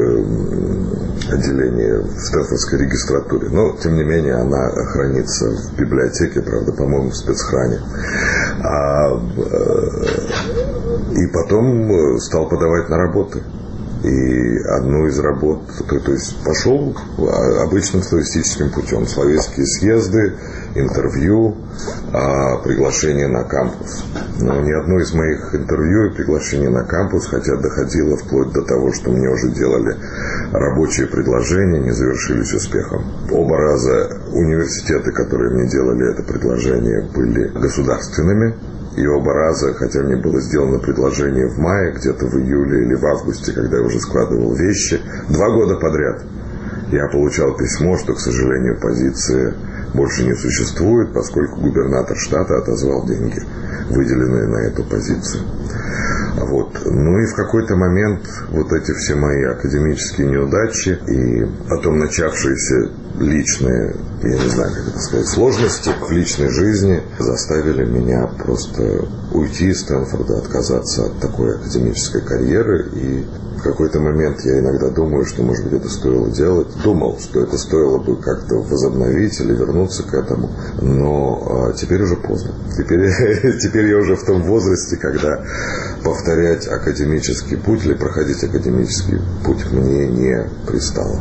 отделения, в Стэнфордской регистратуре. Но, тем не менее, она хранится в библиотеке, правда, по-моему, в спецхране. И потом стал подавать на работы. И одну из работ, то есть пошел обычным славистическим путем. Славистские съезды, интервью, приглашение на кампус. Но ни одно из моих интервью и приглашений на кампус, хотя доходило вплоть до того, что мне уже делали рабочие предложения, не завершились успехом. Оба раза университеты, которые мне делали это предложение, были государственными. И оба раза, хотя мне было сделано предложение в мае, где-то в июле или в августе, когда я уже складывал вещи, 2 года подряд я получал письмо, что, к сожалению, позиции больше не существует, поскольку губернатор штата отозвал деньги, выделенные на эту позицию. Ну и в какой-то момент вот эти все мои академические неудачи и потом начавшиеся личные, я не знаю, как это сказать, сложности в личной жизни заставили меня просто уйти из Стэнфорда, отказаться от такой академической карьеры. И в какой-то момент я иногда думаю, что, может быть, это стоило делать. Думал, что это стоило бы как-то возобновить или вернуться к этому. Но теперь уже поздно. Теперь я уже в том возрасте, когда повторять академический путь или проходить академический путь мне не пристало.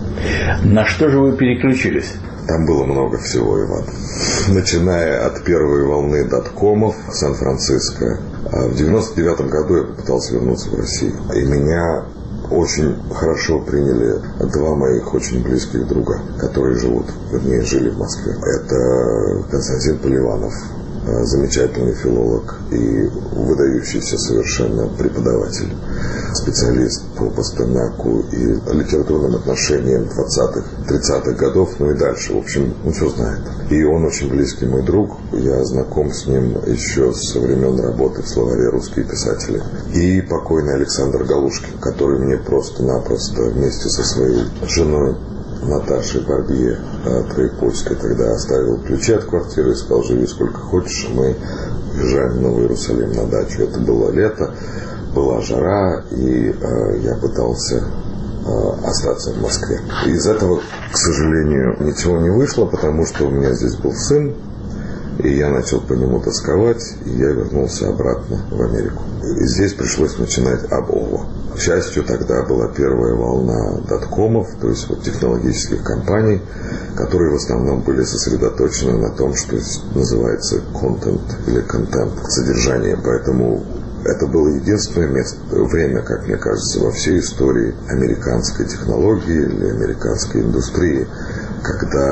На что же вы переключились? Там было много всего, Иван. Начиная от первой волны доткомов в Сан-Франциско. В 99 году я попытался вернуться в Россию. И меня очень хорошо приняли 2 моих очень близких друга, которые жили в Москве. Это Константин Поливанов, замечательный филолог и выдающийся совершенно преподаватель, специалист по Пастернаку и литературным отношениям 20-х, 30-х годов, ну и дальше. В общем, он все знает. И он очень близкий мой друг. Я знаком с ним еще со времен работы в словаре «Русские писатели». И покойный Александр Галушкин, который мне просто-напросто вместе со своей женой Наташей Барбье Троекольской тогда оставил ключи от квартиры и сказал: живи сколько хочешь, мы уезжаем в Новый Иерусалим на дачу. Это было лето, была жара, и я пытался остаться в Москве. Из этого, к сожалению, ничего не вышло, потому что у меня здесь был сын, и я начал по нему тосковать, и я вернулся обратно в Америку. И здесь пришлось начинать об-ова. К счастью, тогда была первая волна доткомов, то есть технологических компаний, которые в основном были сосредоточены на том, что называется контент или контент, содержание. Поэтому это было единственное время, как мне кажется, во всей истории американской технологии или американской индустрии, когда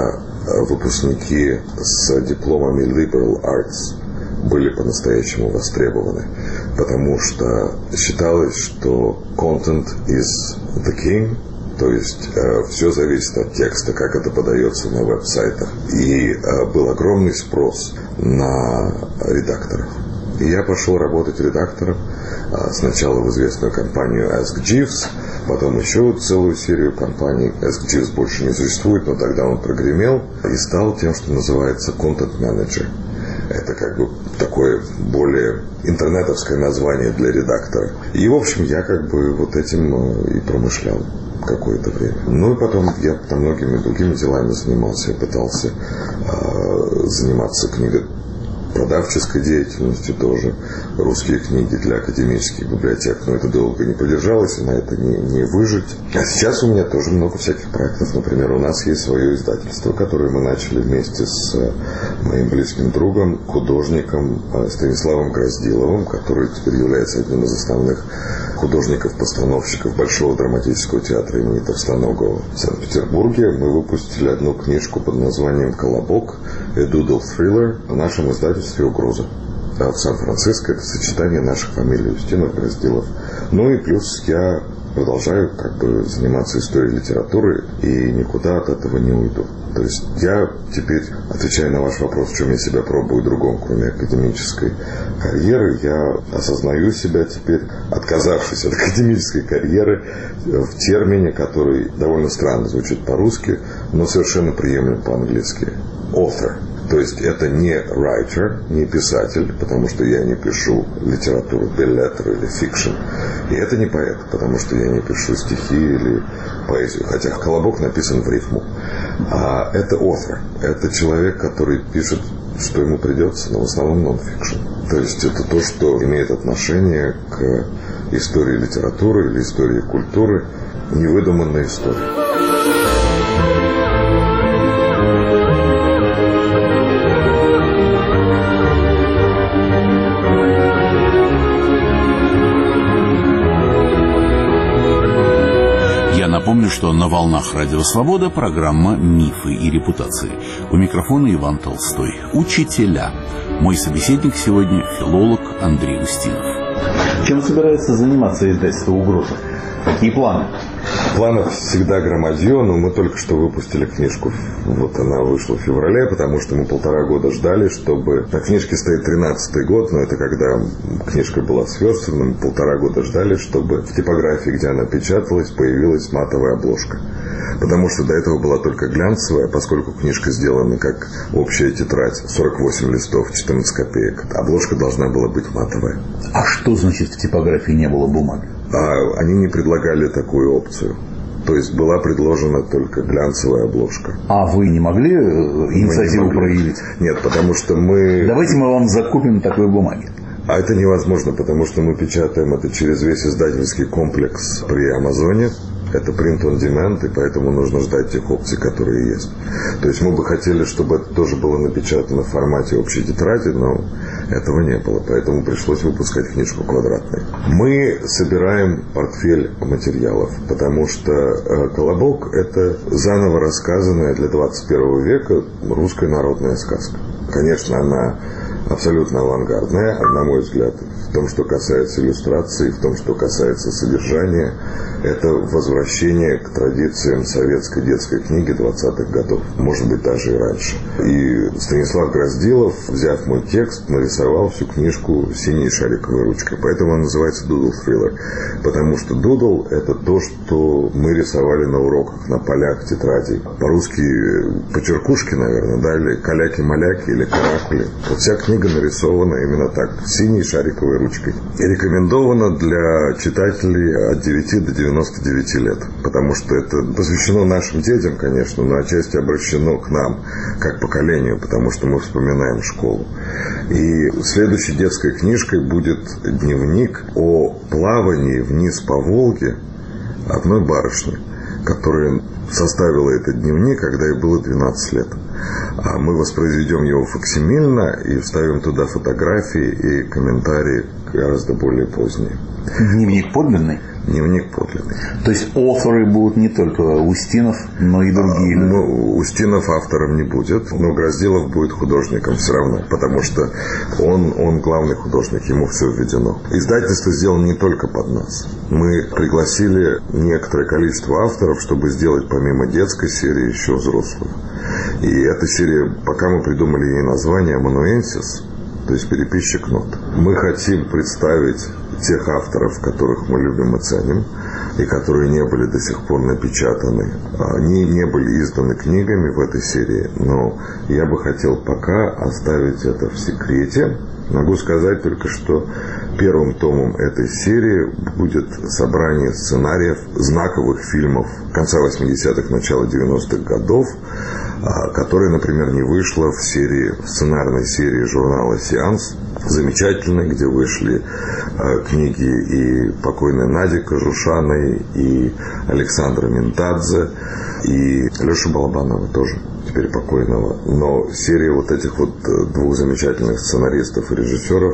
выпускники с дипломами Liberal Arts были по-настоящему востребованы, потому что считалось, что content is the king, то есть все зависит от текста, как это подается на веб-сайтах. И был огромный спрос на редакторов. И я пошел работать редактором сначала в известную компанию Ask Jeeves, потом еще целую серию компаний. Ask Jeeves больше не существует, но тогда он прогремел и стал тем, что называется content manager. Это как бы такое более интернетовское название для редактора. И, в общем, я как бы вот этим и промышлял какое-то время. Ну и потом я там многими другими делами занимался. Я пытался заниматься книгопродавческой деятельностью тоже. Русские книги для академических библиотек. Но это долго не продержалось, и на это не выжить. А сейчас у меня тоже много всяких проектов. Например, у нас есть свое издательство, которое мы начали вместе с моим близким другом, художником Станиславом Гроздиловым, который теперь является одним из основных художников-постановщиков Большого драматического театра имени Товстоногова в Санкт-Петербурге. Мы выпустили одну книжку под названием «Колобок», «A Doodle Thriller» в нашем издательстве «Угроза». В Сан-Франциско. Это сочетание наших фамилий Устинов, Гроздилов. Ну и плюс я продолжаю как бы заниматься историей литературы и никуда от этого не уйду. То есть я теперь, отвечая на ваш вопрос, в чем я себя пробую другом, кроме академической карьеры, я осознаю себя теперь, отказавшись от академической карьеры, в термине, который довольно странно звучит по-русски, но совершенно приемлем по-английски. Author. То есть это не writer, не писатель, потому что я не пишу литературу, беллетр или фикшн. И это не поэт, потому что я не пишу стихи или поэзию. Хотя «Колобок» написан в рифму. А это author. Это человек, который пишет, что ему придется, но в основном non-fiction. То есть это то, что имеет отношение к истории литературы или истории культуры, невыдуманная история. Напомню, что на волнах Радио Свобода программа «Мифы и репутации». У микрофона Иван Толстой. Учителя. Мой собеседник сегодня – филолог Андрей Устинов. Чем собирается заниматься издательство «Угроза»? Какие планы? Планов всегда громадье, но мы только что выпустили книжку. Вот она вышла в феврале, потому что мы 1,5 года ждали, чтобы... На книжке стоит 13-й год, но это когда книжка была сверстана, мы 1,5 года ждали, чтобы в типографии, где она печаталась, появилась матовая обложка. Потому что до этого была только глянцевая, поскольку книжка сделана как общая тетрадь, 48 листов, 14 копеек. Обложка должна была быть матовая. А что значит в типографии не было бумаги? Они не предлагали такую опцию. То есть была предложена только глянцевая обложка. А вы не могли инициативу проявить? Нет, потому что мы... Давайте мы вам закупим такой бумаги. А это невозможно, потому что мы печатаем это через весь издательский комплекс при Амазоне. Это print on demand, и поэтому нужно ждать тех опций, которые есть. То есть мы бы хотели, чтобы это тоже было напечатано в формате общей тетради, но этого не было, поэтому пришлось выпускать книжку квадратной. Мы собираем портфель материалов, потому что «Колобок» — это заново рассказанная для 21 века русская народная сказка. Конечно, она абсолютно авангардная, на мой взгляд, в том, что касается иллюстрации, в том, что касается содержания. Это возвращение к традициям советской детской книги 20-х годов, может быть, даже и раньше. И Станислав Гроздилов, взяв мой текст, нарисовал всю книжку синей шариковой ручкой. Поэтому он называется «Doodle Thriller». Потому что doodle — это то, что мы рисовали на уроках, на полях тетрадей. По-русски почеркушки, наверное, да, или каляки-маляки, или каракули. Вот вся книга нарисована именно так, синей шариковой ручкой. И рекомендована для читателей от 9 до 99 лет. Потому что это посвящено нашим детям, конечно, но отчасти обращено к нам, как поколению, потому что мы вспоминаем школу. И следующей детской книжкой будет дневник о плавании вниз по Волге одной барышни, которая составила этот дневник, когда ей было 12 лет. А мы воспроизведем его факсимильно и вставим туда фотографии и комментарии гораздо более поздние. Дневник подлинный? дневник подлинный. То есть авторы будут не только Устинов, но и другие? Устинов автором не будет, но Гроздилов будет художником все равно, потому что он главный художник, ему все введено. Издательство сделано не только под нас. Мы пригласили некоторое количество авторов, чтобы сделать помимо детской серии еще взрослую. И эта серия, пока мы придумали ей название «Амануэнсис», то есть переписчик нот. Мы хотим представить тех авторов, которых мы любим и ценим, и которые не были до сих пор напечатаны. Они не были изданы книгами в этой серии, но я бы хотел пока оставить это в секрете. Могу сказать только, что первым томом этой серии будет собрание сценариев знаковых фильмов конца 80-х, начала 90-х годов, которая, например, не вышла в сценарной серии журнала «Сеанс», замечательной, где вышли книги и покойной Нади Кожушаной, и Александра Ментадзе, и Леши Балабанова тоже, теперь покойного. Но серия вот этих вот двух замечательных сценаристов и режиссеров,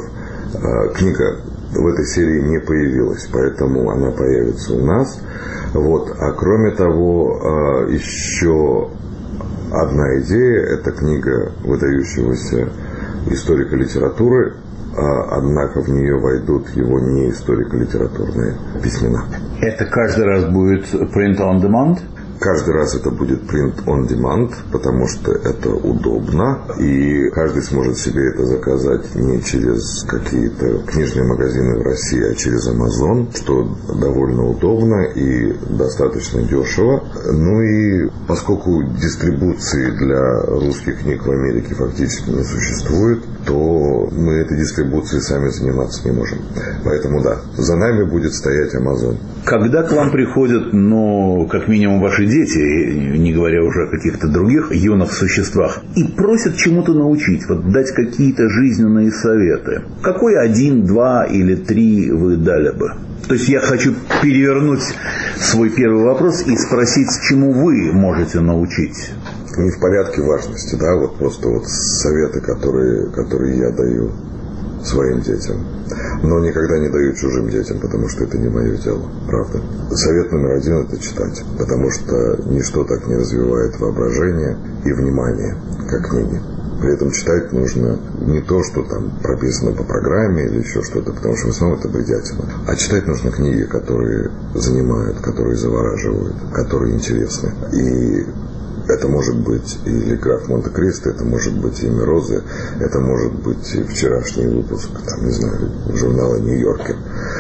книга в этой серии не появилась, поэтому она появится у нас. Вот. А кроме того, еще одна идея – это книга выдающегося историка литературы, однако в нее войдут его не историко-литературные письмена. Это каждый раз будет print on demand? Каждый раз это будет print on demand, потому что это удобно, и каждый сможет себе это заказать не через какие-то книжные магазины в России, а через Amazon, что довольно удобно и достаточно дешево. Ну и поскольку дистрибуции для русских книг в Америке фактически не существует, то мы этой дистрибуцией сами заниматься не можем. Поэтому да, за нами будет стоять Amazon. Когда к вам приходят, как минимум ваши дети, не говоря уже о каких-то других юных существах, и просят чему-то научить, дать какие-то жизненные советы, какой 1, 2 или 3 вы дали бы? То есть я хочу перевернуть свой первый вопрос и спросить, чему вы можете научить? Не в порядке важности, да, просто советы, которые я даю своим детям, но никогда не даю чужим детям, потому что это не мое дело, правда. Совет номер 1 – это читать, потому что ничто так не развивает воображение и внимание, как книги. При этом читать нужно не то, что там прописано по программе или еще что-то, потому что в основном это бредятина. А читать нужно книги, которые занимают, которые завораживают, которые интересны. И это может быть и «Граф Монте-Кристо», это может быть и «Имя Розы», это может быть и вчерашний выпуск, журнала «Нью-Йоркер».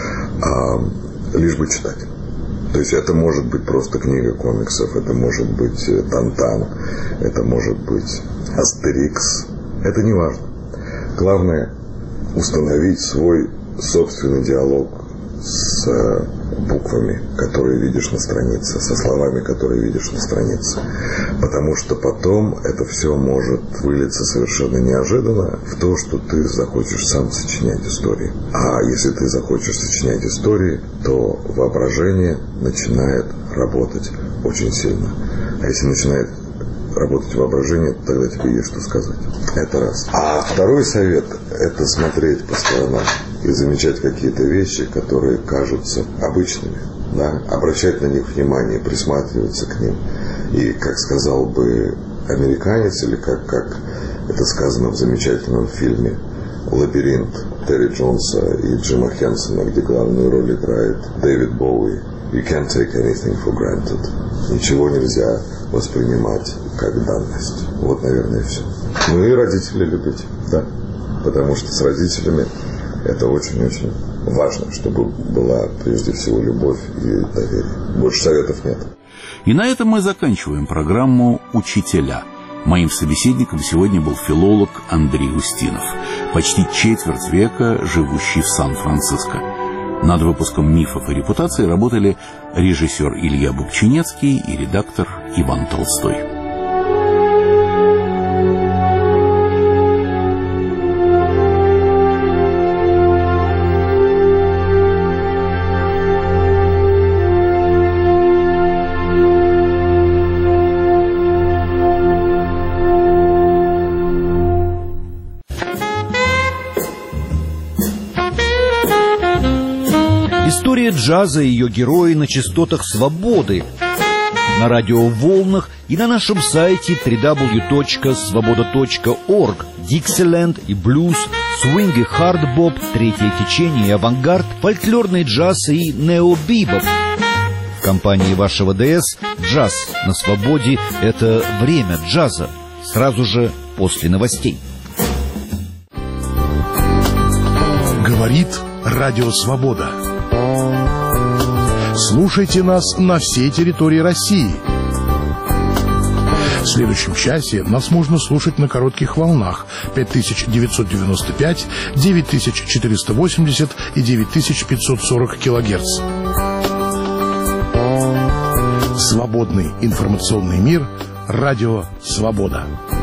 Лишь бы читать. То есть это может быть просто книга комиксов, это может быть «Тантан», это может быть «Астерикс». Это не важно. Главное установить свой собственный диалог с буквами, которые видишь на странице, со словами, которые видишь на странице. Потому что потом это все может вылиться совершенно неожиданно в то, что ты захочешь сам сочинять истории. А если ты захочешь сочинять истории, то воображение начинает работать очень сильно. А если начинает работать воображение, тогда тебе есть что сказать. Это раз. А второй совет – это смотреть по сторонам и замечать какие-то вещи, которые кажутся обычными, да? Обращать на них внимание, присматриваться к ним. И, как сказал бы американец, или как это сказано в замечательном фильме «Лабиринт» Терри Джонса и Джима Хенсона, где главную роль играет Дэвид Боуи, «You can't take anything for granted». Ничего нельзя воспринимать как данность. Наверное, и все. Ну и родителей любить, да. Потому что с родителями это очень-очень важно, чтобы была прежде всего любовь и доверие. Больше советов нет. И на этом мы заканчиваем программу «Учителя». Моим собеседником сегодня был филолог Андрей Устинов, почти четверть века живущий в Сан-Франциско. Над выпуском «Мифов и репутаций» работали режиссер Илья Бубчинецкий и редактор Иван Толстой. История джаза и ее герои на частотах свободы, на радиоволнах и на нашем сайте www.svoboda.org. Диксиленд и блюз, свинг и хардбоп, третье течение и авангард, фольклорный джаз и необибоп. В компании вашего ДС «Джаз на свободе» — это время джаза. Сразу же после новостей. Говорит Радио Свобода. Слушайте нас на всей территории России. В следующем часе нас можно слушать на коротких волнах 5995, 9480 и 9540 килогерц. Свободный информационный мир. Радио Свобода.